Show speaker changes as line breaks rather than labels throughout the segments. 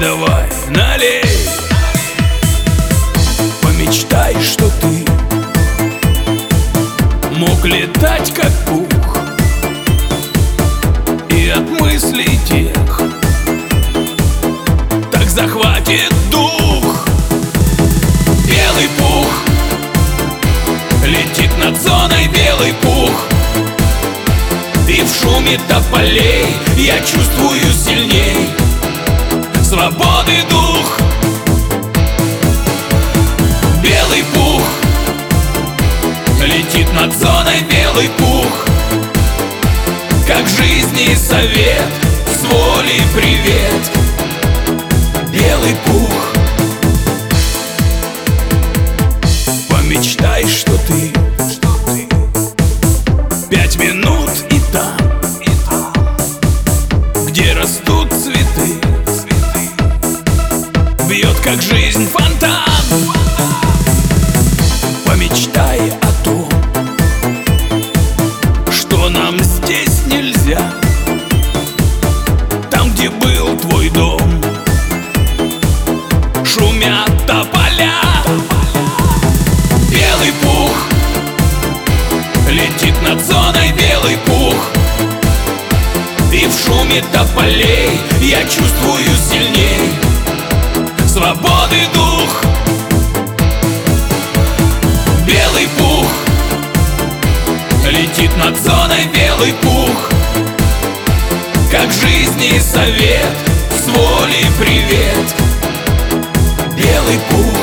давай, налей. Помечтай, что ты мог летать как пух, и от мыслей тех так захватит дух. Белый пух летит над зоной, белый пух, и в шуме тополей я чувствую сильней свободы дух. Белый пух летит над зоной, белый пух, как жизни совет, с волей привет. Белый пух, помечтай, что ты 5 минут и там, где растут цветы, бьет как жизнь фонтан. Помечтай о том, что нам здесь нельзя, там, где был твой дом, шумят тополя. Белый пух летит над зоной, белый пух, и в шуме тополей я чувствую сильней свободы дух. Белый пух летит над зоной, белый пух, как жизни совет, с волей привет. Белый пух.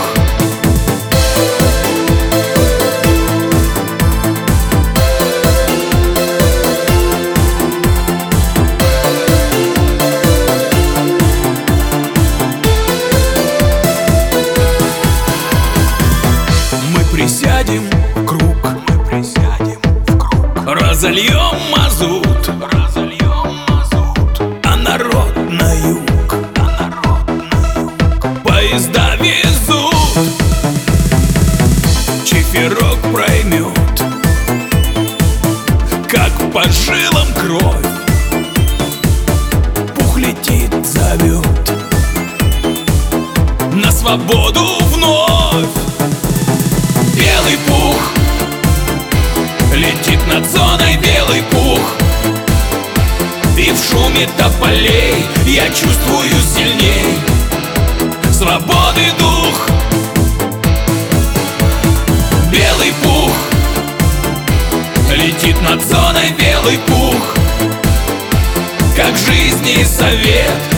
Присядем в круг, разольем мазут, а народ на юг, поезда везут, чиферок проймет, как по жилам кровь, пух летит, зовет на свободу вновь. Белый пух летит над зоной, белый пух, и в шуме тополей я чувствую сильней свободы дух. Белый пух летит над зоной, белый пух, как жизни совет,